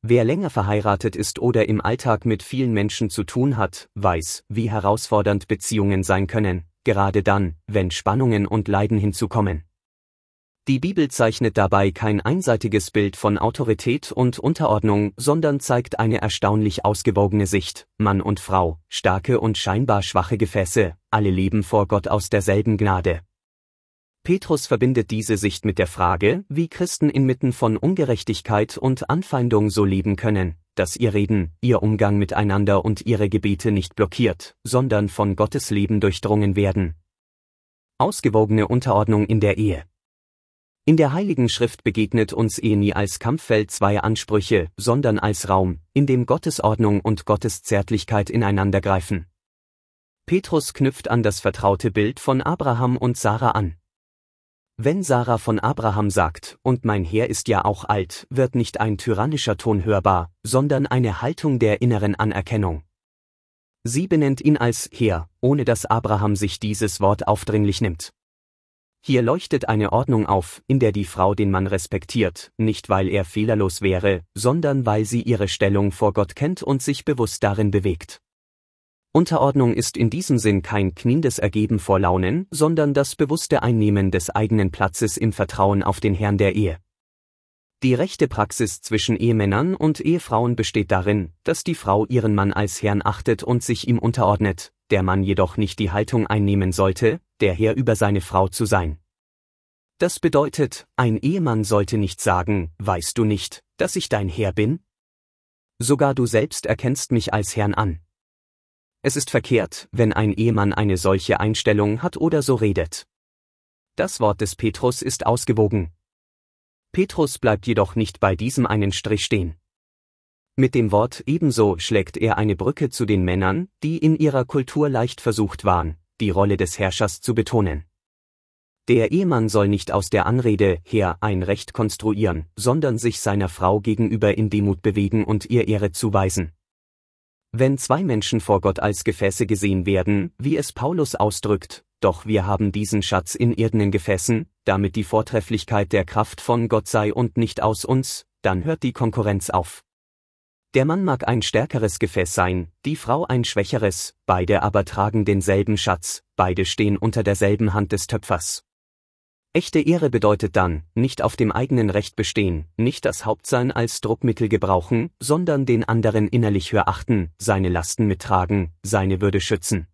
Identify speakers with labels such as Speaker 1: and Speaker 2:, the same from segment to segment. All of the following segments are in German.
Speaker 1: Wer länger verheiratet ist oder im Alltag mit vielen Menschen zu tun hat, weiß, wie herausfordernd Beziehungen sein können, gerade dann, wenn Spannungen und Leiden hinzukommen. Die Bibel zeichnet dabei kein einseitiges Bild von Autorität und Unterordnung, sondern zeigt eine erstaunlich ausgewogene Sicht. Mann und Frau, starke und scheinbar schwache Gefäße, alle leben vor Gott aus derselben Gnade. Petrus verbindet diese Sicht mit der Frage, wie Christen inmitten von Ungerechtigkeit und Anfeindung so leben können, dass ihr Reden, ihr Umgang miteinander und ihre Gebete nicht blockiert, sondern von Gottes Leben durchdrungen werden. Ausgewogene Unterordnung in der Ehe. In der Heiligen Schrift begegnet uns Ehe nie als Kampffeld zweier Ansprüche, sondern als Raum, in dem Gottes Ordnung und Gottes Zärtlichkeit ineinandergreifen. Petrus knüpft an das vertraute Bild von Abraham und Sarah an. Wenn Sarah von Abraham sagt, und mein Herr ist ja auch alt, wird nicht ein tyrannischer Ton hörbar, sondern eine Haltung der inneren Anerkennung. Sie benennt ihn als Herr, ohne dass Abraham sich dieses Wort aufdringlich nimmt. Hier leuchtet eine Ordnung auf, in der die Frau den Mann respektiert, nicht weil er fehlerlos wäre, sondern weil sie ihre Stellung vor Gott kennt und sich bewusst darin bewegt. Unterordnung ist in diesem Sinn kein kniendes Ergeben vor Launen, sondern das bewusste Einnehmen des eigenen Platzes im Vertrauen auf den Herrn der Ehe. Die rechte Praxis zwischen Ehemännern und Ehefrauen besteht darin, dass die Frau ihren Mann als Herrn achtet und sich ihm unterordnet, der Mann jedoch nicht die Haltung einnehmen sollte, der Herr über seine Frau zu sein. Das bedeutet, ein Ehemann sollte nicht sagen, weißt du nicht, dass ich dein Herr bin? Sogar du selbst erkennst mich als Herrn an. Es ist verkehrt, wenn ein Ehemann eine solche Einstellung hat oder so redet. Das Wort des Petrus ist ausgewogen. Petrus bleibt jedoch nicht bei diesem einen Strich stehen. Mit dem Wort ebenso schlägt er eine Brücke zu den Männern, die in ihrer Kultur leicht versucht waren, die Rolle des Herrschers zu betonen. Der Ehemann soll nicht aus der Anrede her ein Recht konstruieren, sondern sich seiner Frau gegenüber in Demut bewegen und ihr Ehre zuweisen. Wenn zwei Menschen vor Gott als Gefäße gesehen werden, wie es Paulus ausdrückt, doch wir haben diesen Schatz in irdenen Gefäßen, damit die Vortrefflichkeit der Kraft von Gott sei und nicht aus uns, dann hört die Konkurrenz auf. Der Mann mag ein stärkeres Gefäß sein, die Frau ein schwächeres, beide aber tragen denselben Schatz, beide stehen unter derselben Hand des Töpfers. Echte Ehre bedeutet dann, nicht auf dem eigenen Recht bestehen, nicht das Hauptsein als Druckmittel gebrauchen, sondern den anderen innerlich höher achten, seine Lasten mittragen, seine Würde schützen.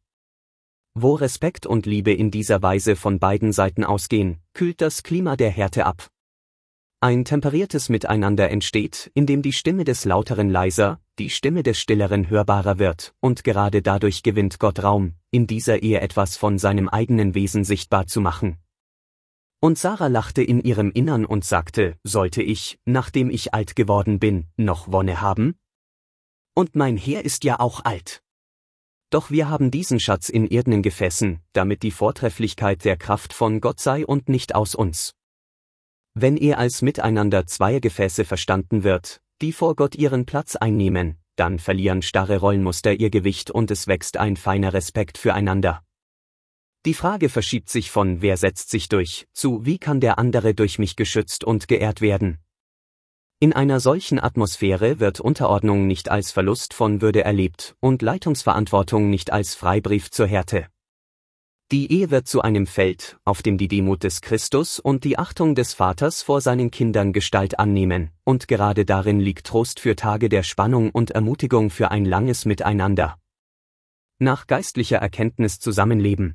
Speaker 1: Wo Respekt und Liebe in dieser Weise von beiden Seiten ausgehen, kühlt das Klima der Härte ab. Ein temperiertes Miteinander entsteht, indem die Stimme des Lauteren leiser, die Stimme des Stilleren hörbarer wird, und gerade dadurch gewinnt Gott Raum, in dieser Ehe etwas von seinem eigenen Wesen sichtbar zu machen. Und Sarah lachte in ihrem Innern und sagte, sollte ich, nachdem ich alt geworden bin, noch Wonne haben? Und mein Herr ist ja auch alt. Doch wir haben diesen Schatz in irdenen Gefäßen, damit die Vortrefflichkeit der Kraft von Gott sei und nicht aus uns. Wenn er als Miteinander zweier Gefäße verstanden wird, die vor Gott ihren Platz einnehmen, dann verlieren starre Rollenmuster ihr Gewicht und es wächst ein feiner Respekt füreinander. Die Frage verschiebt sich von wer setzt sich durch, zu wie kann der andere durch mich geschützt und geehrt werden. In einer solchen Atmosphäre wird Unterordnung nicht als Verlust von Würde erlebt und Leitungsverantwortung nicht als Freibrief zur Härte. Die Ehe wird zu einem Feld, auf dem die Demut des Christus und die Achtung des Vaters vor seinen Kindern Gestalt annehmen, und gerade darin liegt Trost für Tage der Spannung und Ermutigung für ein langes Miteinander. Nach geistlicher Erkenntnis zusammenleben.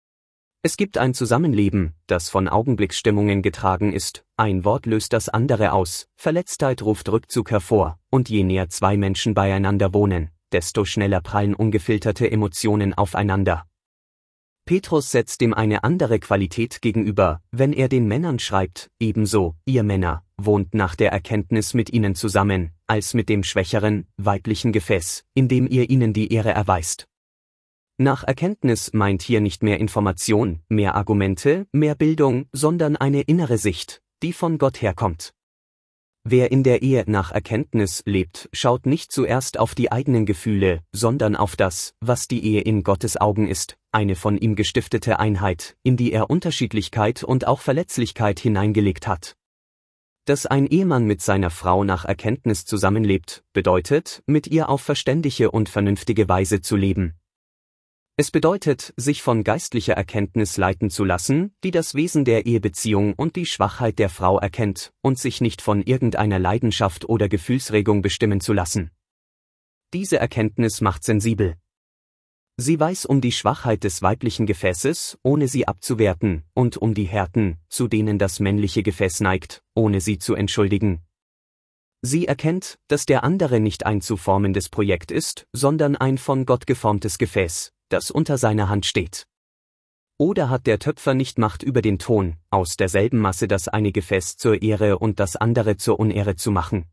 Speaker 1: Es gibt ein Zusammenleben, das von Augenblicksstimmungen getragen ist, ein Wort löst das andere aus, Verletztheit ruft Rückzug hervor, und je näher zwei Menschen beieinander wohnen, desto schneller prallen ungefilterte Emotionen aufeinander. Petrus setzt dem eine andere Qualität gegenüber, wenn er den Männern schreibt, ebenso, ihr Männer, wohnt nach der Erkenntnis mit ihnen zusammen, als mit dem schwächeren, weiblichen Gefäß, indem ihr ihnen die Ehre erweist. Nach Erkenntnis meint hier nicht mehr Information, mehr Argumente, mehr Bildung, sondern eine innere Sicht, die von Gott herkommt. Wer in der Ehe nach Erkenntnis lebt, schaut nicht zuerst auf die eigenen Gefühle, sondern auf das, was die Ehe in Gottes Augen ist, eine von ihm gestiftete Einheit, in die er Unterschiedlichkeit und auch Verletzlichkeit hineingelegt hat. Dass ein Ehemann mit seiner Frau nach Erkenntnis zusammenlebt, bedeutet, mit ihr auf verständige und vernünftige Weise zu leben. Es bedeutet, sich von geistlicher Erkenntnis leiten zu lassen, die das Wesen der Ehebeziehung und die Schwachheit der Frau erkennt, und sich nicht von irgendeiner Leidenschaft oder Gefühlsregung bestimmen zu lassen. Diese Erkenntnis macht sensibel. Sie weiß um die Schwachheit des weiblichen Gefäßes, ohne sie abzuwerten, und um die Härten, zu denen das männliche Gefäß neigt, ohne sie zu entschuldigen. Sie erkennt, dass der andere nicht ein zu formendes Projekt ist, sondern ein von Gott geformtes Gefäß, das unter seiner Hand steht. Oder hat der Töpfer nicht Macht über den Ton, aus derselben Masse das eine Gefäß zur Ehre und das andere zur Unehre zu machen?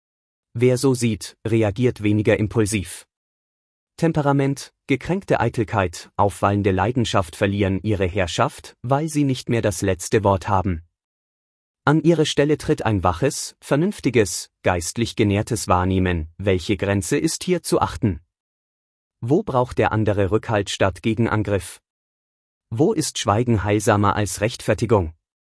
Speaker 1: Wer so sieht, reagiert weniger impulsiv. Temperament, gekränkte Eitelkeit, aufwallende Leidenschaft verlieren ihre Herrschaft, weil sie nicht mehr das letzte Wort haben. An ihre Stelle tritt ein waches, vernünftiges, geistlich genährtes Wahrnehmen, welche Grenze ist hier zu achten? Wo braucht der andere Rückhalt statt Gegenangriff? Wo ist Schweigen heilsamer als Rechtfertigung?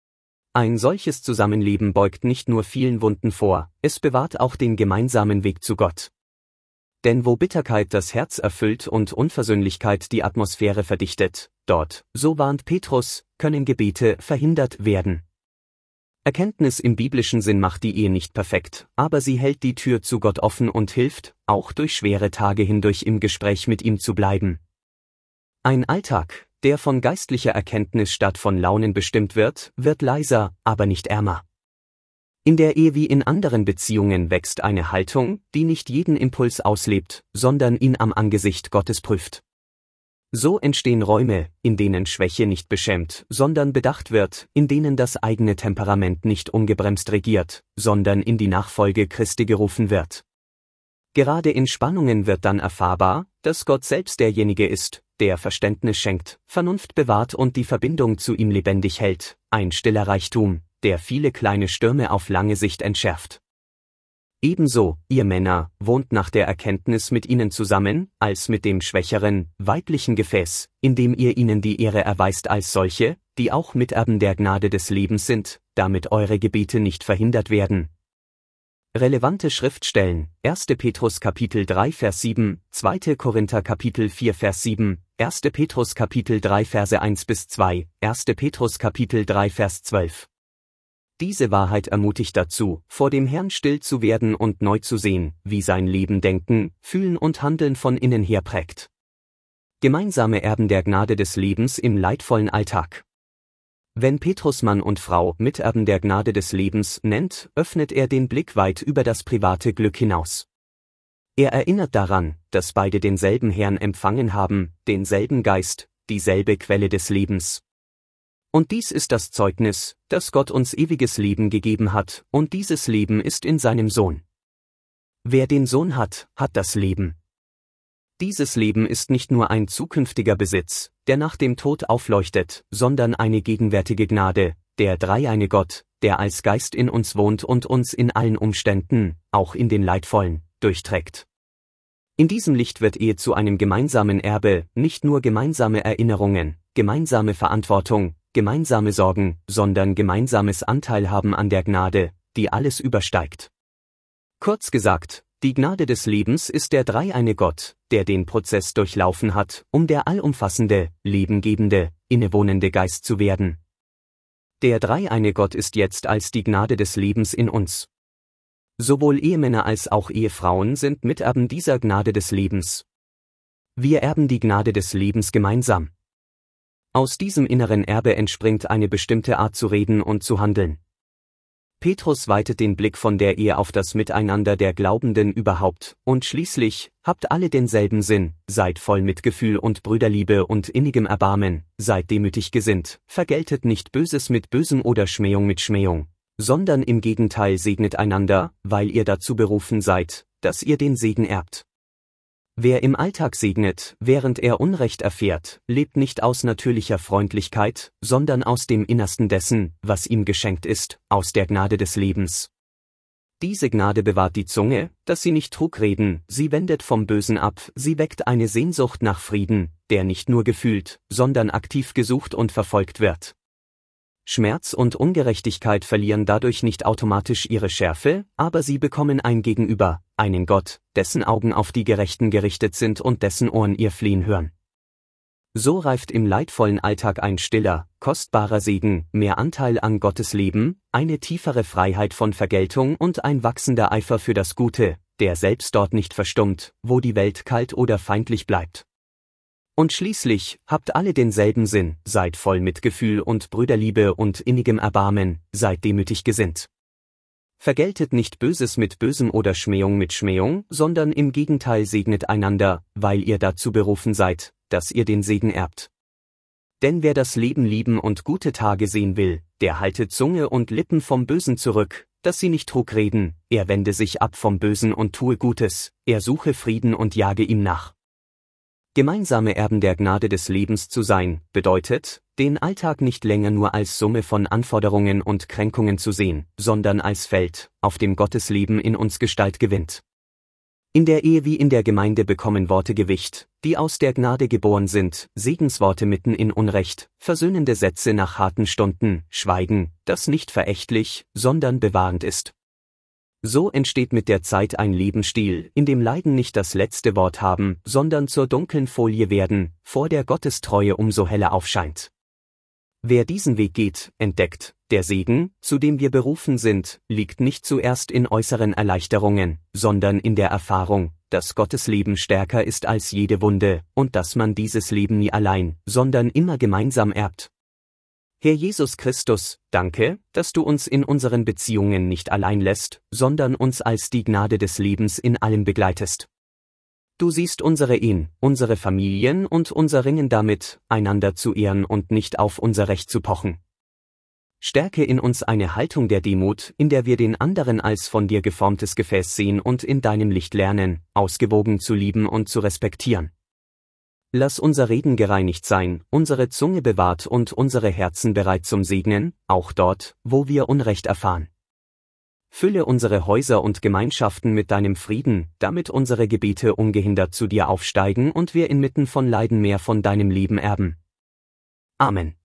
Speaker 1: Ein solches Zusammenleben beugt nicht nur vielen Wunden vor, es bewahrt auch den gemeinsamen Weg zu Gott. Denn wo Bitterkeit das Herz erfüllt und Unversöhnlichkeit die Atmosphäre verdichtet, dort, so warnt Petrus, können Gebete verhindert werden. Erkenntnis im biblischen Sinn macht die Ehe nicht perfekt, aber sie hält die Tür zu Gott offen und hilft, auch durch schwere Tage hindurch im Gespräch mit ihm zu bleiben. Ein Alltag, der von geistlicher Erkenntnis statt von Launen bestimmt wird leiser, aber nicht ärmer. In der Ehe wie in anderen Beziehungen wächst eine Haltung, die nicht jeden Impuls auslebt, sondern ihn am Angesicht Gottes prüft. So entstehen Räume, in denen Schwäche nicht beschämt, sondern bedacht wird, in denen das eigene Temperament nicht ungebremst regiert, sondern in die Nachfolge Christi gerufen wird. Gerade in Spannungen wird dann erfahrbar, dass Gott selbst derjenige ist, der Verständnis schenkt, Vernunft bewahrt und die Verbindung zu ihm lebendig hält, ein stiller Reichtum, der viele kleine Stürme auf lange Sicht entschärft. Ebenso, ihr Männer, wohnt nach der Erkenntnis mit ihnen zusammen, als mit dem schwächeren, weiblichen Gefäß, indem ihr ihnen die Ehre erweist als solche, die auch Miterben der Gnade des Lebens sind, damit eure Gebete nicht verhindert werden. Relevante Schriftstellen: 1. Petrus Kapitel 3 Vers 7, 2. Korinther Kapitel 4 Vers 7, 1. Petrus Kapitel 3 Verse 1 bis 2, 1. Petrus Kapitel 3 Vers 12. Diese Wahrheit ermutigt dazu, vor dem Herrn still zu werden und neu zu sehen, wie sein Leben Denken, Fühlen und Handeln von innen her prägt. Gemeinsame Erben der Gnade des Lebens im leidvollen Alltag. Wenn Petrus Mann und Frau Miterben der Gnade des Lebens nennt, öffnet er den Blick weit über das private Glück hinaus. Er erinnert daran, dass beide denselben Herrn empfangen haben, denselben Geist, dieselbe Quelle des Lebens. Und dies ist das Zeugnis, dass Gott uns ewiges Leben gegeben hat, und dieses Leben ist in seinem Sohn. Wer den Sohn hat, hat das Leben. Dieses Leben ist nicht nur ein zukünftiger Besitz, der nach dem Tod aufleuchtet, sondern eine gegenwärtige Gnade, der dreieine Gott, der als Geist in uns wohnt und uns in allen Umständen, auch in den leidvollen, durchträgt. In diesem Licht wird Ehe zu einem gemeinsamen Erbe, nicht nur gemeinsame Erinnerungen, gemeinsame Verantwortung, gemeinsame Sorgen, sondern gemeinsames Anteilhaben an der Gnade, die alles übersteigt. Kurz gesagt, die Gnade des Lebens ist der dreieine Gott, der den Prozess durchlaufen hat, um der allumfassende, lebengebende, innewohnende Geist zu werden. Der dreieine Gott ist jetzt als die Gnade des Lebens in uns. Sowohl Ehemänner als auch Ehefrauen sind Miterben dieser Gnade des Lebens. Wir erben die Gnade des Lebens gemeinsam. Aus diesem inneren Erbe entspringt eine bestimmte Art zu reden und zu handeln. Petrus weitet den Blick von der Ehe auf das Miteinander der Glaubenden überhaupt, und schließlich, habt alle denselben Sinn, seid voll Mitgefühl und Brüderliebe und innigem Erbarmen, seid demütig gesinnt, vergeltet nicht Böses mit Bösem oder Schmähung mit Schmähung, sondern im Gegenteil segnet einander, weil ihr dazu berufen seid, dass ihr den Segen erbt. Wer im Alltag segnet, während er Unrecht erfährt, lebt nicht aus natürlicher Freundlichkeit, sondern aus dem Innersten dessen, was ihm geschenkt ist, aus der Gnade des Lebens. Diese Gnade bewahrt die Zunge, dass sie nicht Trug reden, sie wendet vom Bösen ab, sie weckt eine Sehnsucht nach Frieden, der nicht nur gefühlt, sondern aktiv gesucht und verfolgt wird. Schmerz und Ungerechtigkeit verlieren dadurch nicht automatisch ihre Schärfe, aber sie bekommen ein Gegenüber, einen Gott, dessen Augen auf die Gerechten gerichtet sind und dessen Ohren ihr Flehen hören. So reift im leidvollen Alltag ein stiller, kostbarer Segen, mehr Anteil an Gottes Leben, eine tiefere Freiheit von Vergeltung und ein wachsender Eifer für das Gute, der selbst dort nicht verstummt, wo die Welt kalt oder feindlich bleibt. Und schließlich, habt alle denselben Sinn, seid voll Mitgefühl und Brüderliebe und innigem Erbarmen, seid demütig gesinnt. Vergeltet nicht Böses mit Bösem oder Schmähung mit Schmähung, sondern im Gegenteil segnet einander, weil ihr dazu berufen seid, dass ihr den Segen erbt. Denn wer das Leben lieben und gute Tage sehen will, der halte Zunge und Lippen vom Bösen zurück, dass sie nicht Trug reden, er wende sich ab vom Bösen und tue Gutes, er suche Frieden und jage ihm nach. Gemeinsame Erben der Gnade des Lebens zu sein, bedeutet, den Alltag nicht länger nur als Summe von Anforderungen und Kränkungen zu sehen, sondern als Feld, auf dem Gottes Leben in uns Gestalt gewinnt. In der Ehe wie in der Gemeinde bekommen Worte Gewicht, die aus der Gnade geboren sind, Segensworte mitten in Unrecht, versöhnende Sätze nach harten Stunden, Schweigen, das nicht verächtlich, sondern bewahrend ist. So entsteht mit der Zeit ein Lebensstil, in dem Leiden nicht das letzte Wort haben, sondern zur dunklen Folie werden, vor der Gottes Treue umso heller aufscheint. Wer diesen Weg geht, entdeckt, der Segen, zu dem wir berufen sind, liegt nicht zuerst in äußeren Erleichterungen, sondern in der Erfahrung, dass Gottes Leben stärker ist als jede Wunde, und dass man dieses Leben nie allein, sondern immer gemeinsam erbt. Herr Jesus Christus, danke, dass du uns in unseren Beziehungen nicht allein lässt, sondern uns als die Gnade des Lebens in allem begleitest. Du siehst unsere Ehen, unsere Familien und unser Ringen damit, einander zu ehren und nicht auf unser Recht zu pochen. Stärke in uns eine Haltung der Demut, in der wir den anderen als von dir geformtes Gefäß sehen und in deinem Licht lernen, ausgewogen zu lieben und zu respektieren. Lass unser Reden gereinigt sein, unsere Zunge bewahrt und unsere Herzen bereit zum Segnen, auch dort, wo wir Unrecht erfahren. Fülle unsere Häuser und Gemeinschaften mit deinem Frieden, damit unsere Gebete ungehindert zu dir aufsteigen und wir inmitten von Leiden mehr von deinem Leben erben. Amen.